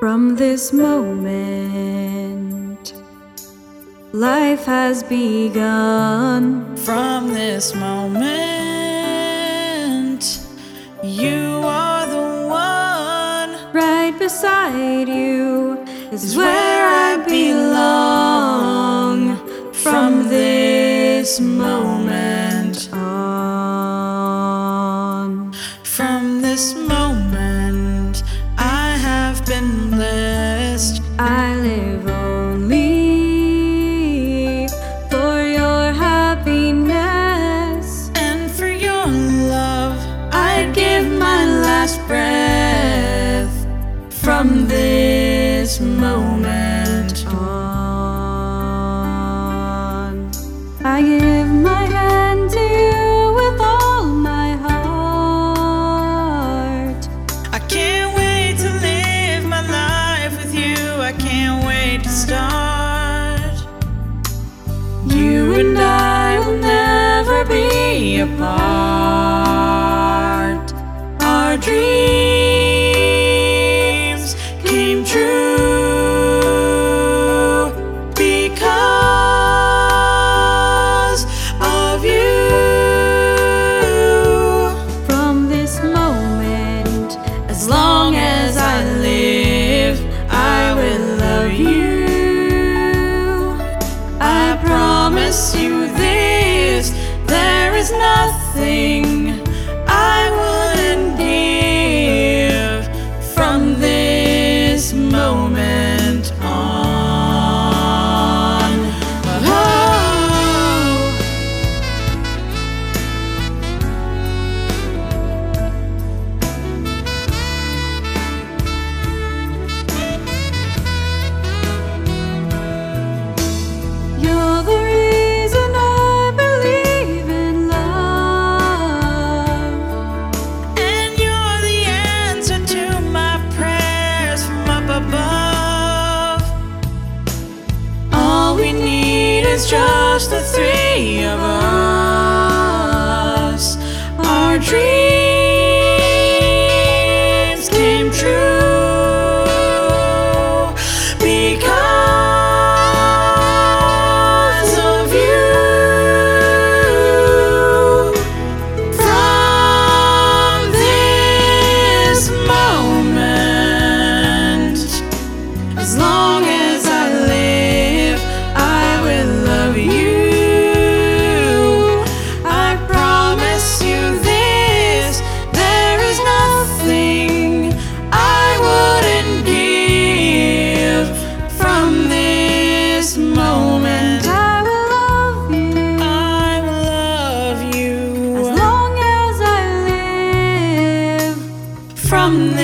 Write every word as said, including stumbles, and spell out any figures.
From this moment, life has begun. From this moment, you are the one. Right beside you is where I belong. From this moment on, From this moment, I have been blessed. I live only for your happiness, And for your love, I'd give my last breath. from this moment on. I give my hand to you with all my heart. I can't wait to live my life with you. I can't wait to start. You and I will never be apart. Our dreams came true because of you. From this moment, as long as I live, I will love you. I promise you this, there is nothing I wouldn't give. From this moment on. Oh. You're the reason I believe in love. And you're the answer to my prayers from up above. All we need is just the three of us. Our dreams came true because of you. From this moment, as long as I live, I will love you. I promise you this, there is nothing I wouldn't give. From this moment, I will love you I will love you. as long as I live. From